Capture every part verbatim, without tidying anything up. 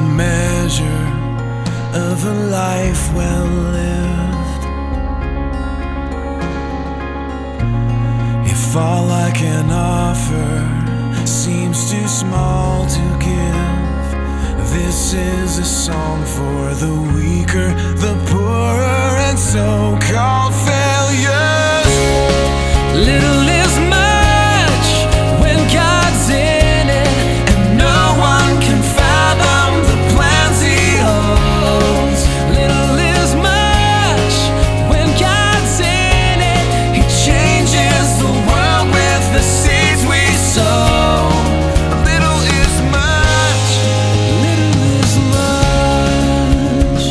measure of a life well lived. If all I can offer seems too small to give, this is a song for the weaker, the poorer, and so-called failures. Little is much when God's in it, and no one can fathom the plans He holds. Little is much when God's in it. He changes the world with the seeds we sow. Little is much. Little is much.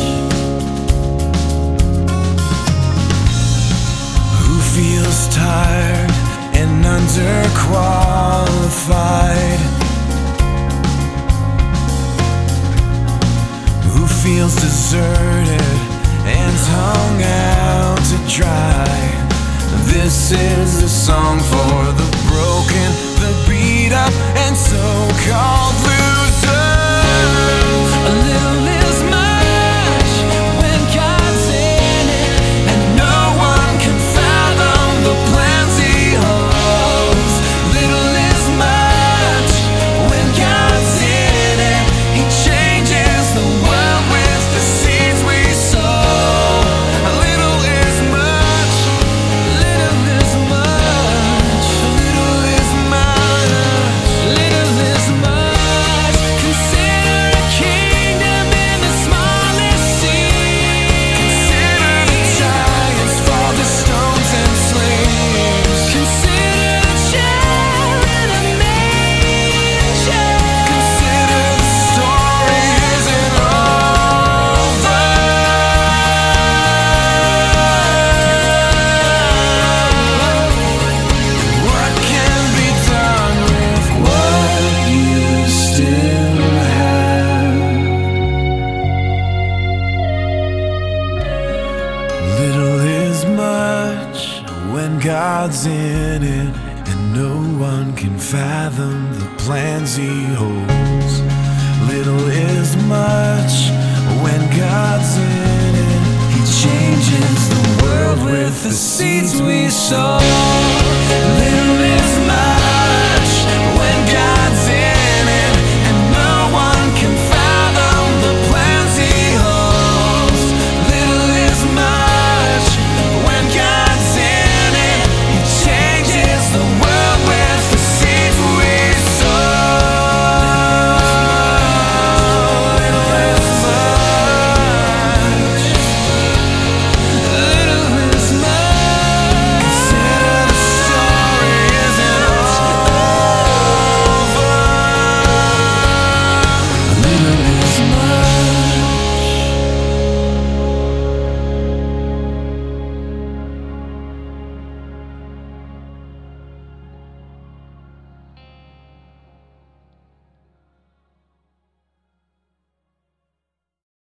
Who feels tired and underqualified? Who feels deserted and hung out to dry? This is a song for the broken, the beat up, and so-called losers. A little is much when God's in it, and no one can fathom the plans He holds. Little is much when God's in it. He changes the world with the seeds we sow. A little is much. Little is much. Little is much. Little is much. Consider a kingdom in the smallest seed. Consider the giants fall to stones and slaves. Consider the child in a manger. Consider the story isn't over. What can be done with what you still have? Little is much when God's in it, and no one can fathom the plans He holds. Little is much when God's in it. He changes the world with the seeds we sow.